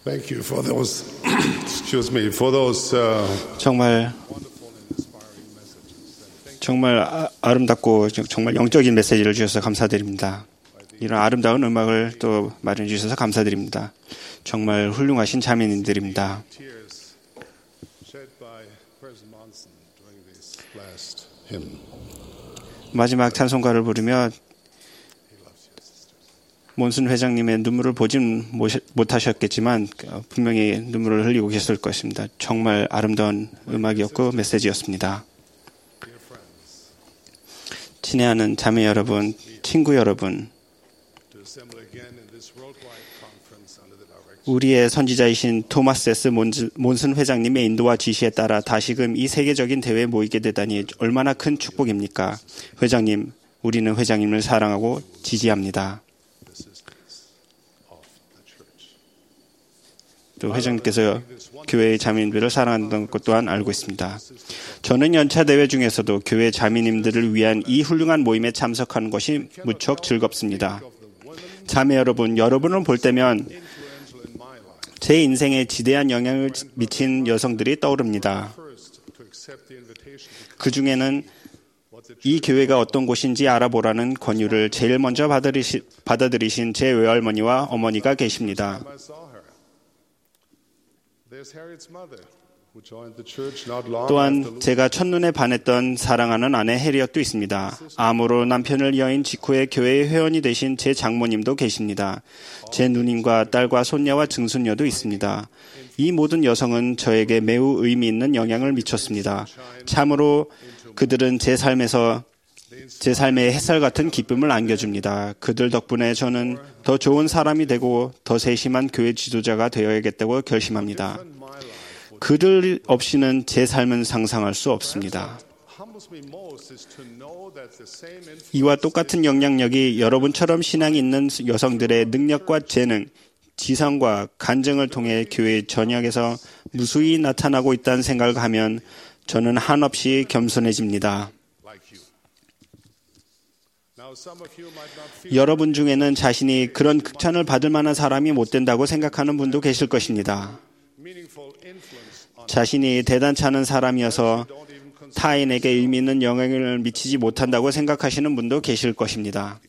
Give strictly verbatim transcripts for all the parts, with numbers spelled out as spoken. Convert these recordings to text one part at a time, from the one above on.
Thank you for those, excuse me, for those uh, 정말 정말 아, 아름답고 정말 영적인 메시지를 주셔서 감사드립니다. 이런 아름다운 음악을 또 마련해 주셔서 감사드립니다. 정말 훌륭하신 자매님들입니다. 마지막 찬송가를 부르며 몬슨 회장님의 눈물을 보진 못하셨겠지만 분명히 눈물을 흘리고 계실 것입니다. 정말 아름다운 음악이었고 메시지였습니다. 친애하는 자매 여러분, 친구 여러분, 우리의 선지자이신 토마스 에스 몬슨 회장님의 인도와 지시에 따라 다시금 이 세계적인 대회에 모이게 되다니 얼마나 큰 축복입니까? 회장님, 우리는 회장님을 사랑하고 지지합니다. 또 회장님께서 교회의 자매님들을 사랑한다는 것 또한 알고 있습니다. 저는 연차 대회 중에서도 교회 자매님들을 위한 이 훌륭한 모임에 참석하는 것이 무척 즐겁습니다. 자매 여러분, 여러분을 볼 때면 제 인생에 지대한 영향을 미친 여성들이 떠오릅니다. 그 중에는 이 교회가 어떤 곳인지 알아보라는 권유를 제일 먼저 받아들이시, 받아들이신 제 외할머니와 어머니가 계십니다. 또한 제가 첫눈에 반했던 사랑하는 아내 해리엇도 있습니다. 암으로 남편을 여인 직후에 교회의 회원이 되신 제 장모님도 계십니다. 제 누님과 딸과 손녀와 증손녀도 있습니다. 이 모든 여성은 저에게 매우 의미 있는 영향을 미쳤습니다. 참으로 그들은 제 삶에서 제 삶에 햇살 같은 기쁨을 안겨줍니다. 그들 덕분에 저는 더 좋은 사람이 되고 더 세심한 교회 지도자가 되어야겠다고 결심합니다. 그들 없이는 제 삶은 상상할 수 없습니다. 이와 똑같은 영향력이 여러분처럼 신앙이 있는 여성들의 능력과 재능, 지성과 간증을 통해 교회 전역에서 무수히 나타나고 있다는 생각을 하면 저는 한없이 겸손해집니다. 여러분 중에는 자신이 그런 극찬을 받을 만한 사람이 못 된다고 생각하는 분도 계실 것입니다. 자신이 대단치 않은 사람이어서 타인에게 의미 있는 영향을 미치지 못한다고 생각하시는 분도 계실 것입니다.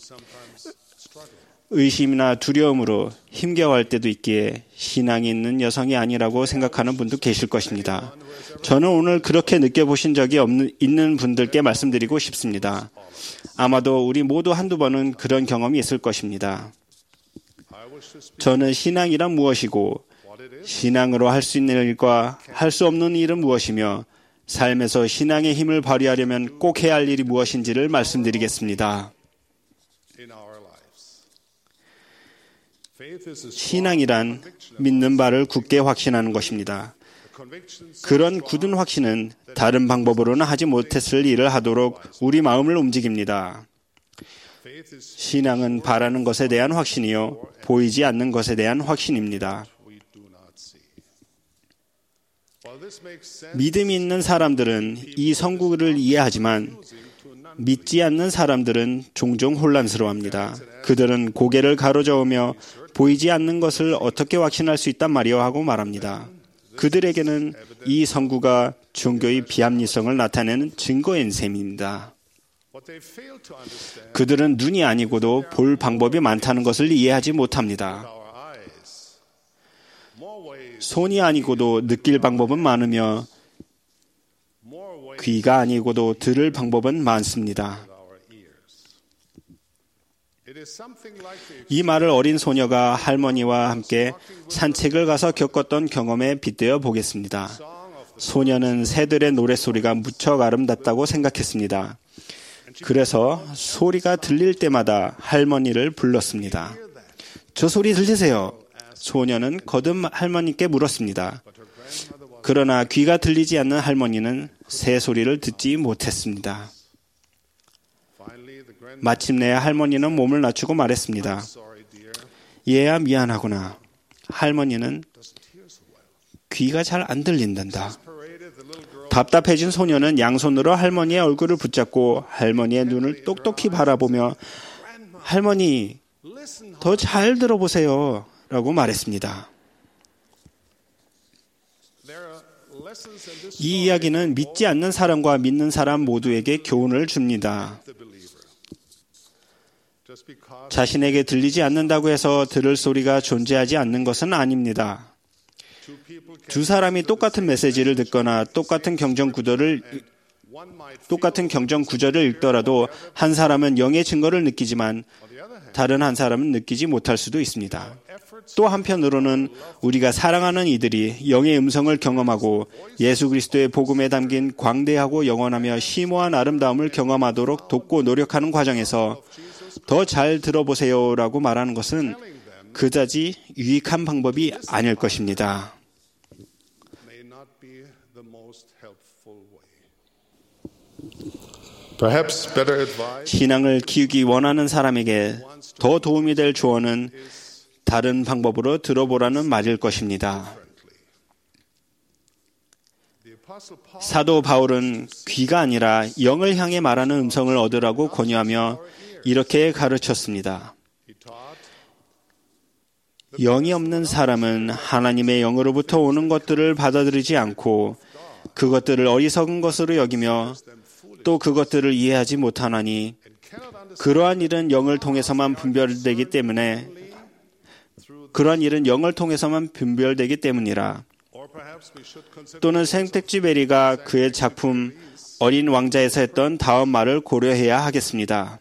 의심이나 두려움으로 힘겨워할 때도 있기에 신앙이 있는 여성이 아니라고 생각하는 분도 계실 것입니다. 저는 오늘 그렇게 느껴보신 적이 없는, 있는 분들께 말씀드리고 싶습니다. 아마도 우리 모두 한두 번은 그런 경험이 있을 것입니다. 저는 신앙이란 무엇이고 신앙으로 할 수 있는 일과 할 수 없는 일은 무엇이며 삶에서 신앙의 힘을 발휘하려면 꼭 해야 할 일이 무엇인지를 말씀드리겠습니다. 신앙이란 믿는 바를 굳게 확신하는 것입니다. 그런 굳은 확신은 다른 방법으로는 하지 못했을 일을 하도록 우리 마음을 움직입니다. 신앙은 바라는 것에 대한 확신이요, 보이지 않는 것에 대한 확신입니다. 믿음이 있는 사람들은 이 성구를 이해하지만 믿지 않는 사람들은 종종 혼란스러워합니다. 그들은 고개를 가로저으며 보이지 않는 것을 어떻게 확신할 수 있단 말이오 하고 말합니다. 그들에게는 이 성구가 종교의 비합리성을 나타내는 증거인 셈입니다. 그들은 눈이 아니고도 볼 방법이 많다는 것을 이해하지 못합니다. 손이 아니고도 느낄 방법은 많으며 귀가 아니고도 들을 방법은 많습니다. 이 말을 어린 소녀가 할머니와 함께 산책을 가서 겪었던 경험에 빗대어 보겠습니다. 소녀는 새들의 노랫소리가 무척 아름답다고 생각했습니다. 그래서 소리가 들릴 때마다 할머니를 불렀습니다. 저 소리 들리세요? 소녀는 거듭 할머니께 물었습니다. 그러나 귀가 들리지 않는 할머니는 새 소리를 듣지 못했습니다. 마침내 할머니는 몸을 낮추고 말했습니다. 얘야 미안하구나. 할머니는 귀가 잘 안 들린단다. 답답해진 소녀는 양손으로 할머니의 얼굴을 붙잡고 할머니의 눈을 똑똑히 바라보며 할머니, 더 잘 들어보세요 라고 말했습니다. 이 이야기는 믿지 않는 사람과 믿는 사람 모두에게 교훈을 줍니다. 자신에게 들리지 않는다고 해서 들을 소리가 존재하지 않는 것은 아닙니다. 두 사람이 똑같은 메시지를 듣거나 똑같은 경전 구절을 똑같은 경전 구절을 읽더라도 한 사람은 영의 증거를 느끼지만 다른 한 사람은 느끼지 못할 수도 있습니다. 또 한편으로는 우리가 사랑하는 이들이 영의 음성을 경험하고 예수 그리스도의 복음에 담긴 광대하고 영원하며 심오한 아름다움을 경험하도록 돕고 노력하는 과정에서 더 잘 들어보세요라고 말하는 것은 그다지 유익한 방법이 아닐 것입니다. 신앙을 키우기 원하는 사람에게 더 도움이 될 조언은 다른 방법으로 들어보라는 말일 것입니다. 사도 바울은 귀가 아니라 영을 향해 말하는 음성을 얻으라고 권유하며 이렇게 가르쳤습니다. 영이 없는 사람은 하나님의 영으로부터 오는 것들을 받아들이지 않고 그것들을 어리석은 것으로 여기며 또 그것들을 이해하지 못하나니 그러한 일은 영을 통해서만 분별되기 때문에 그러한 일은 영을 통해서만 분별되기 때문이라. 또는 생텍쥐베리가 그의 작품 어린 왕자에서 했던 다음 말을 고려해야 하겠습니다.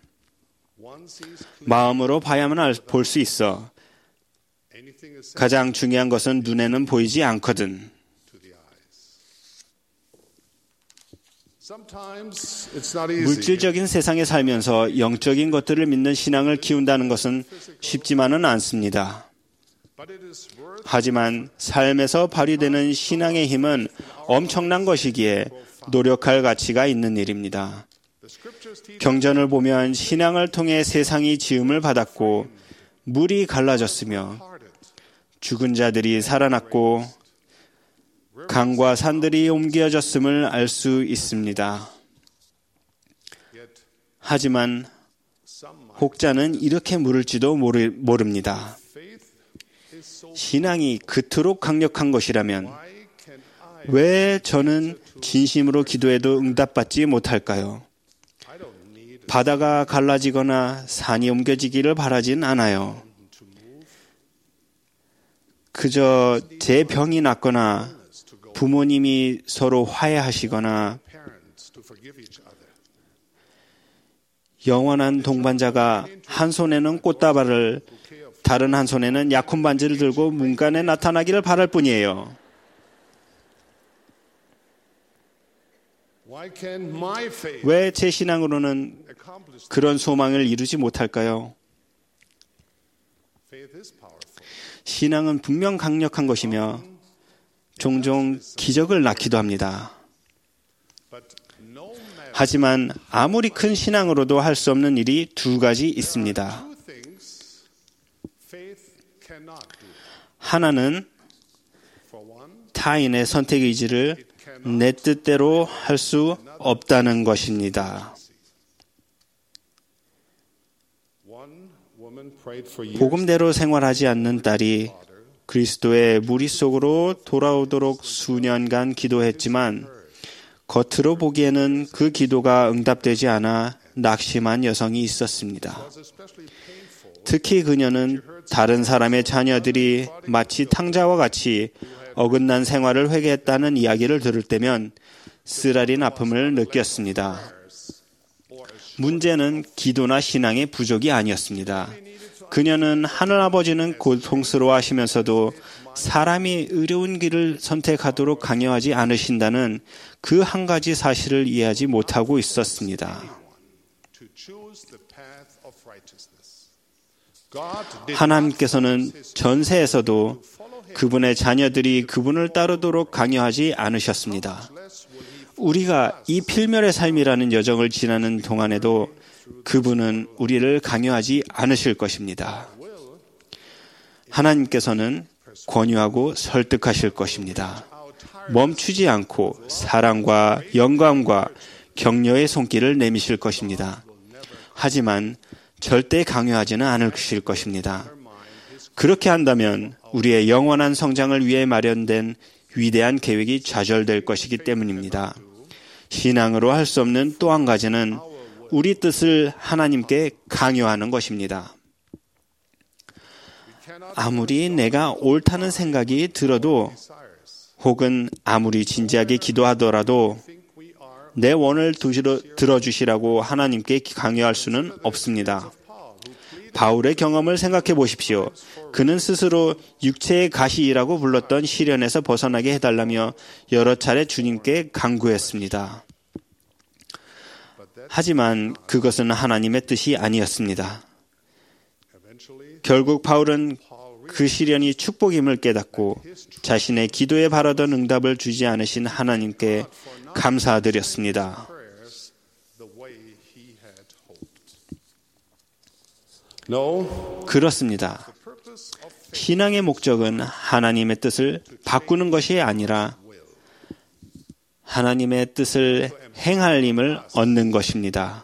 마음으로 봐야만 볼 수 있어. 가장 중요한 것은 눈에는 보이지 않거든. 물질적인 세상에 살면서 영적인 것들을 믿는 신앙을 키운다는 것은 쉽지만은 않습니다. 하지만 삶에서 발휘되는 신앙의 힘은 엄청난 것이기에 노력할 가치가 있는 일입니다. 경전을 보면 신앙을 통해 세상이 지음을 받았고 물이 갈라졌으며 죽은 자들이 살아났고 강과 산들이 옮겨졌음을 알 수 있습니다. 하지만 혹자는 이렇게 물을지도 모르, 모릅니다. 신앙이 그토록 강력한 것이라면 왜 저는 진심으로 기도해도 응답받지 못할까요? 바다가 갈라지거나 산이 옮겨지기를 바라진 않아요. 그저 제 병이 낫거나 부모님이 서로 화해하시거나 영원한 동반자가 한 손에는 꽃다발을 다른 한 손에는 약혼 반지를 들고 문간에 나타나기를 바랄 뿐이에요. 왜 제 신앙으로는 그런 소망을 이루지 못할까요? 신앙은 분명 강력한 것이며 종종 기적을 낳기도 합니다. 하지만 아무리 큰 신앙으로도 할 수 없는 일이 두 가지 있습니다. 하나는 타인의 선택 의지를 내 뜻대로 할 수 없다는 것입니다. 복음대로 생활하지 않는 딸이 그리스도의 무리 속으로 돌아오도록 수년간 기도했지만 겉으로 보기에는 그 기도가 응답되지 않아 낙심한 여성이 있었습니다. 특히 그녀는 다른 사람의 자녀들이 마치 탕자와 같이 어긋난 생활을 회개했다는 이야기를 들을 때면 쓰라린 아픔을 느꼈습니다. 문제는 기도나 신앙의 부족이 아니었습니다. 그녀는 하늘아버지는 고통스러워하시면서도 사람이 의로운 길을 선택하도록 강요하지 않으신다는 그 한 가지 사실을 이해하지 못하고 있었습니다. 하나님께서는 전세에서도 그분의 자녀들이 그분을 따르도록 강요하지 않으셨습니다. 우리가 이 필멸의 삶이라는 여정을 지나는 동안에도 그분은 우리를 강요하지 않으실 것입니다. 하나님께서는 권유하고 설득하실 것입니다. 멈추지 않고 사랑과 영감과 격려의 손길을 내미실 것입니다. 하지만 절대 강요하지는 않으실 것입니다. 그렇게 한다면 우리의 영원한 성장을 위해 마련된 위대한 계획이 좌절될 것이기 때문입니다. 신앙으로 할 수 없는 또 한 가지는 우리 뜻을 하나님께 강요하는 것입니다. 아무리 내가 옳다는 생각이 들어도 혹은 아무리 진지하게 기도하더라도 내 원을 들어주시라고 하나님께 강요할 수는 없습니다. 바울의 경험을 생각해 보십시오. 그는 스스로 육체의 가시라고 불렀던 시련에서 벗어나게 해달라며 여러 차례 주님께 간구했습니다. 하지만 그것은 하나님의 뜻이 아니었습니다. 결국 바울은 그 시련이 축복임을 깨닫고 자신의 기도에 바라던 응답을 주지 않으신 하나님께 감사드렸습니다. 그렇습니다. 신앙의 목적은 하나님의 뜻을 바꾸는 것이 아니라 하나님의 뜻을 행할 힘을 얻는 것입니다.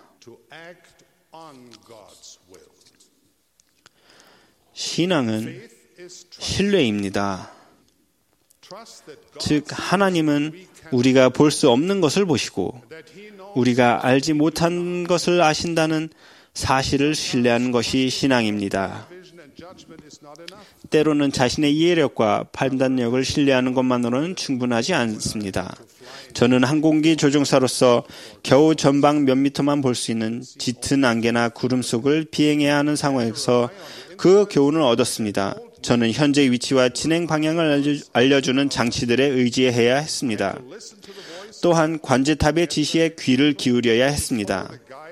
신앙은 신뢰입니다. 즉, 하나님은 우리가 볼 수 없는 것을 보시고 우리가 알지 못한 것을 아신다는 사실을 신뢰하는 것이 신앙입니다. 때로는 자신의 이해력과 판단력을 신뢰하는 것만으로는 충분하지 않습니다. 저는 항공기 조종사로서 겨우 전방 몇 미터만 볼 수 있는 짙은 안개나 구름 속을 비행해야 하는 상황에서 그 교훈을 얻었습니다. 저는 현재 위치와 진행 방향을 알려주는 장치들에 의지해야 했습니다. 또한 관제탑의 지시에 귀를 기울여야 했습니다.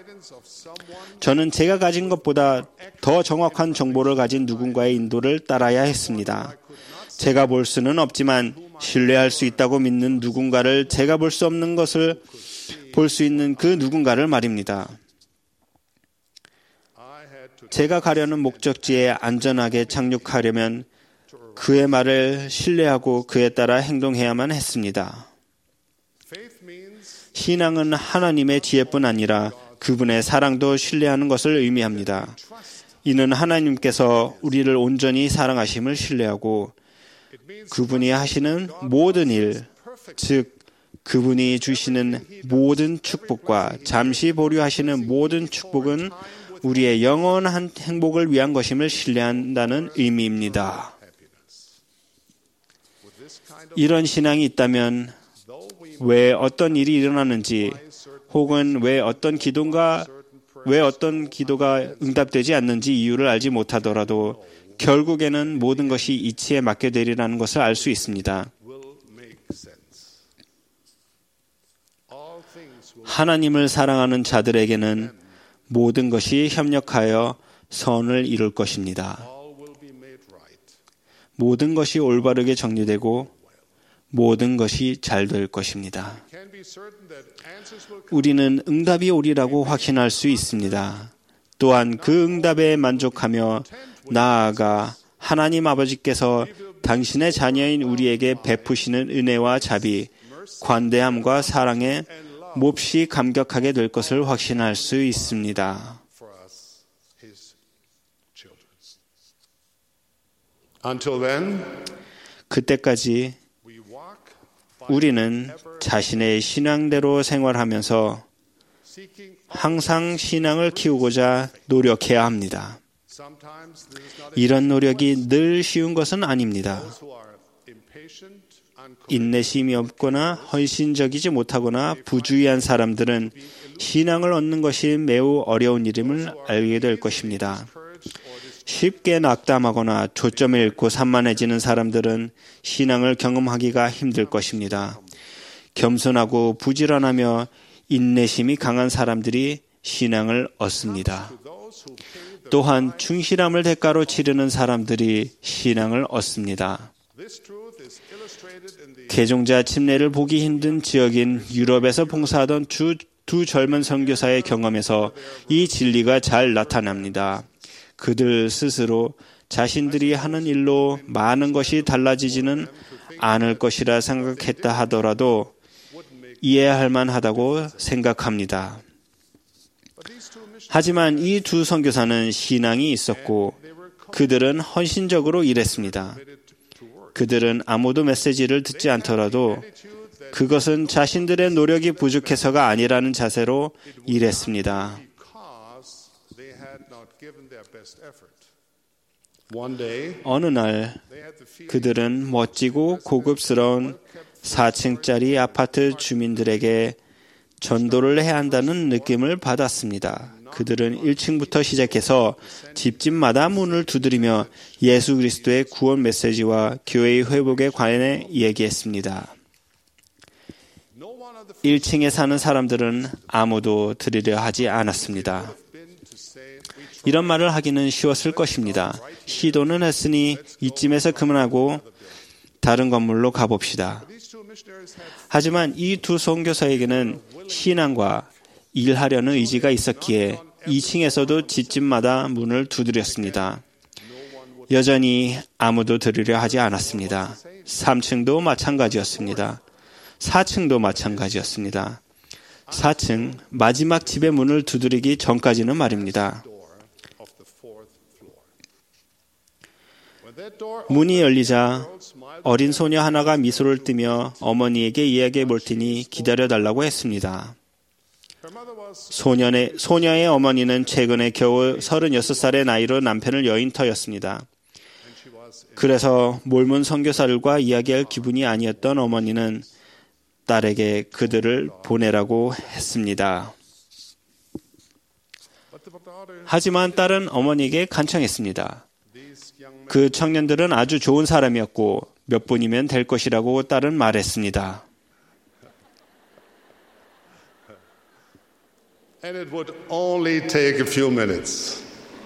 저는 제가 가진 것보다 더 정확한 정보를 가진 누군가의 인도를 따라야 했습니다. 제가 볼 수는 없지만 신뢰할 수 있다고 믿는 누군가를, 제가 볼 수 없는 것을 볼 수 있는 그 누군가를 말입니다. 제가 가려는 목적지에 안전하게 착륙하려면 그의 말을 신뢰하고 그에 따라 행동해야만 했습니다. 신앙은 하나님의 지혜뿐 아니라 그분의 사랑도 신뢰하는 것을 의미합니다. 이는 하나님께서 우리를 온전히 사랑하심을 신뢰하고 그분이 하시는 모든 일, 즉 그분이 주시는 모든 축복과 잠시 보류하시는 모든 축복은 우리의 영원한 행복을 위한 것임을 신뢰한다는 의미입니다. 이런 신앙이 있다면 왜 어떤 일이 일어나는지 혹은 왜 어떤 기도가 왜 어떤 기도가 응답되지 않는지 이유를 알지 못하더라도 결국에는 모든 것이 이치에 맡게 되리라는 것을 알 수 있습니다. 하나님을 사랑하는 자들에게는 모든 것이 협력하여 선을 이룰 것입니다. 모든 것이 올바르게 정리되고 모든 것이 잘 될 것입니다. 우리는 응답이 오리라고 확신할 수 있습니다. 또한 그 응답에 만족하며 나아가 하나님 아버지께서 당신의 자녀인 우리에게 베푸시는 은혜와 자비, 관대함과 사랑에 몹시 감격하게 될 것을 확신할 수 있습니다. 그때까지 우리는 자신의 신앙대로 생활하면서 항상 신앙을 키우고자 노력해야 합니다. 이런 노력이 늘 쉬운 것은 아닙니다. 인내심이 없거나 헌신적이지 못하거나 부주의한 사람들은 신앙을 얻는 것이 매우 어려운 일임을 알게 될 것입니다. 쉽게 낙담하거나 초점을 잃고 산만해지는 사람들은 신앙을 경험하기가 힘들 것입니다. 겸손하고 부지런하며 인내심이 강한 사람들이 신앙을 얻습니다. 또한 충실함을 대가로 치르는 사람들이 신앙을 얻습니다. 개종자 침례를 보기 힘든 지역인 유럽에서 봉사하던 주, 두 젊은 선교사의 경험에서 이 진리가 잘 나타납니다. 그들 스스로 자신들이 하는 일로 많은 것이 달라지지는 않을 것이라 생각했다 하더라도 이해할 만하다고 생각합니다. 하지만 이 두 선교사는 신앙이 있었고 그들은 헌신적으로 일했습니다. 그들은 아무도 메시지를 듣지 않더라도 그것은 자신들의 노력이 부족해서가 아니라는 자세로 일했습니다. 어느 날 그들은 멋지고 고급스러운 사 층짜리 아파트 주민들에게 전도를 해야 한다는 느낌을 받았습니다. 그들은 일 층부터 시작해서 집집마다 문을 두드리며 예수 그리스도의 구원 메시지와 교회의 회복에 관해 얘기했습니다. 일 층에 사는 사람들은 아무도 들으려 하지 않았습니다. 이런 말을 하기는 쉬웠을 것입니다. 시도는 했으니 이쯤에서 그만하고 다른 건물로 가봅시다. 하지만 이 두 선교사에게는 신앙과 일하려는 의지가 있었기에 이 층에서도 집집마다 문을 두드렸습니다. 여전히 아무도 들으려 하지 않았습니다. 삼 층도 마찬가지였습니다. 사 층도 마찬가지였습니다. 사 층 마지막 집의 문을 두드리기 전까지는 말입니다. 문이 열리자 어린 소녀 하나가 미소를 띠며 어머니에게 이야기해 볼 테니 기다려달라고 했습니다. 소년의, 소녀의 어머니는 최근에 겨우 서른여섯 살의 나이로 남편을 여인 터였습니다. 그래서 몰몬 선교사들과 이야기할 기분이 아니었던 어머니는 딸에게 그들을 보내라고 했습니다. 하지만 딸은 어머니에게 간청했습니다. 그 청년들은 아주 좋은 사람이었고 몇 분이면 될 것이라고 딸은 말했습니다. And it would only take a few minutes.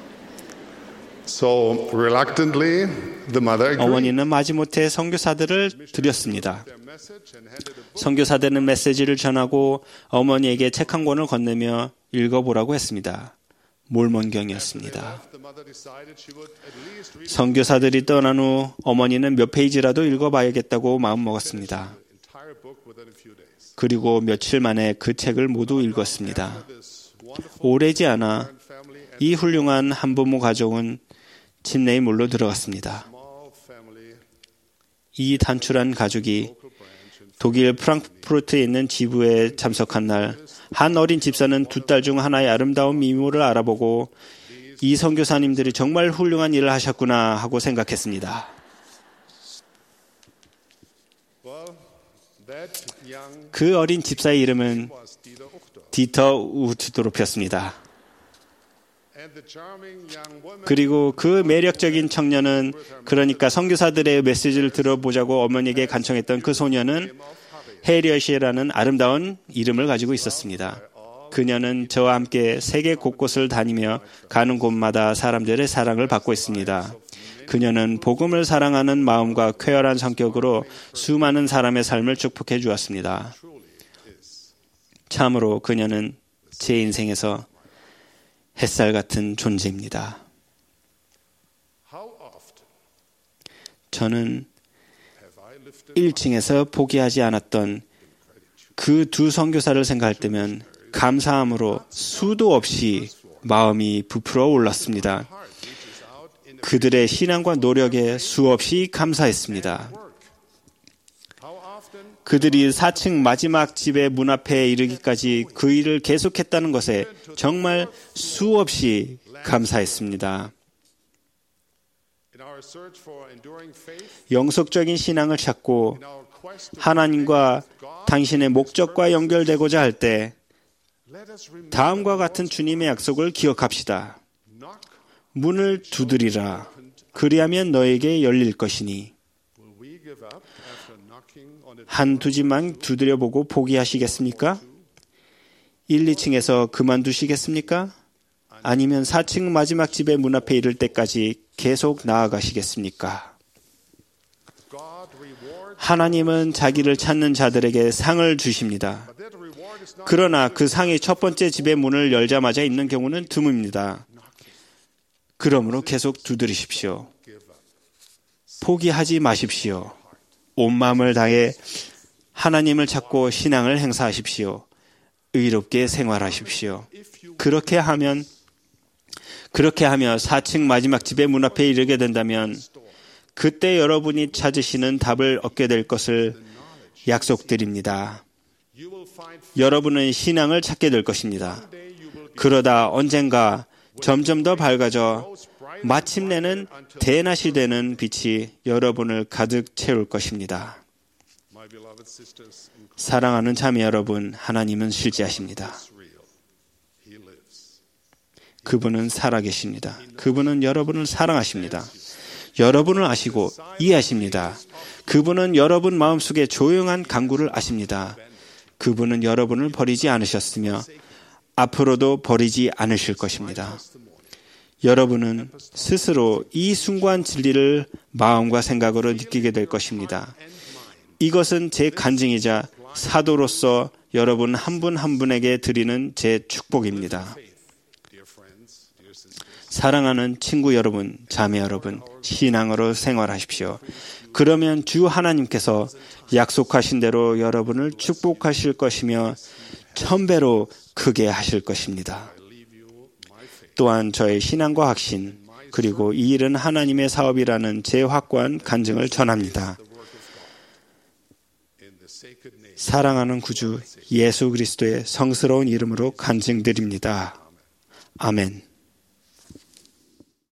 So reluctantly, the mother agreed. 어머니는 마지못해 선교사들을 드렸습니다. 선교사들은 메시지를 전하고 어머니에게 책 한 권을 건네며 읽어보라고 했습니다. 몰몬경이었습니다. 선교사들이 떠난 후 어머니는 몇 페이지라도 읽어봐야겠다고 마음먹었습니다. 그리고 며칠 만에 그 책을 모두 읽었습니다. 오래지 않아 이 훌륭한 한부모 가족은 집 내에 물로 들어갔습니다. 이 단출한 가족이 독일 프랑크푸르트에 있는 지부에 참석한 날, 한 어린 집사는 두 딸 중 하나의 아름다운 미모를 알아보고 이 선교사님들이 정말 훌륭한 일을 하셨구나 하고 생각했습니다. 그 어린 집사의 이름은 디터 우트도르프였습니다. 그리고 그 매력적인 청년은, 그러니까 선교사들의 메시지를 들어보자고 어머니에게 간청했던 그 소녀는 해리엇이라는 아름다운 이름을 가지고 있었습니다. 그녀는 저와 함께 세계 곳곳을 다니며 가는 곳마다 사람들의 사랑을 받고 있습니다. 그녀는 복음을 사랑하는 마음과 쾌활한 성격으로 수많은 사람의 삶을 축복해 주었습니다. 참으로 그녀는 제 인생에서 햇살 같은 존재입니다. 저는 일 층에서 포기하지 않았던 그 두 선교사를 생각할 때면 감사함으로 수도 없이 마음이 부풀어 올랐습니다. 그들의 신앙과 노력에 수없이 감사했습니다. 그들이 사 층 마지막 집의 문 앞에 이르기까지 그 일을 계속했다는 것에 정말 수없이 감사했습니다. 영속적인 신앙을 찾고 하나님과 당신의 목적과 연결되고자 할 때 다음과 같은 주님의 약속을 기억합시다. 문을 두드리라. 그리하면 너에게 열릴 것이니. 한두 집만 두드려보고 포기하시겠습니까? 일, 이 층에서 그만두시겠습니까? 아니면 사 층 마지막 집의 문 앞에 이를 때까지 계속 나아가시겠습니까? 하나님은 자기를 찾는 자들에게 상을 주십니다. 그러나 그 상이 첫 번째 집의 문을 열자마자 있는 경우는 드뭅니다. 그러므로 계속 두드리십시오. 포기하지 마십시오. 온 마음을 다해 하나님을 찾고 신앙을 행사하십시오. 의롭게 생활하십시오. 그렇게 하면, 그렇게 하며 사 층 마지막 집의 문 앞에 이르게 된다면 그때 여러분이 찾으시는 답을 얻게 될 것을 약속드립니다. 여러분은 신앙을 찾게 될 것입니다. 그러다 언젠가 점점 더 밝아져 마침내는 대낮이 되는 빛이 여러분을 가득 채울 것입니다. 사랑하는 자매 여러분, 하나님은 실제하십니다. 그분은 살아계십니다. 그분은 여러분을 사랑하십니다. 여러분을 아시고 이해하십니다. 그분은 여러분 마음속에 조용한 간구를 아십니다. 그분은 여러분을 버리지 않으셨으며 앞으로도 버리지 않으실 것입니다. 여러분은 스스로 이 숭고한 진리를 마음과 생각으로 느끼게 될 것입니다. 이것은 제 간증이자 사도로서 여러분 한 분 한 분에게 드리는 제 축복입니다. 사랑하는 친구 여러분, 자매 여러분, 신앙으로 생활하십시오. 그러면 주 하나님께서 약속하신 대로 여러분을 축복하실 것이며 천배로 크게 하실 것입니다. 또한 저의 신앙과 확신, 그리고 이 일은 하나님의 사업이라는 제 확고한 간증을 전합니다. 사랑하는 구주 예수 그리스도의 성스러운 이름으로 간증드립니다. 아멘.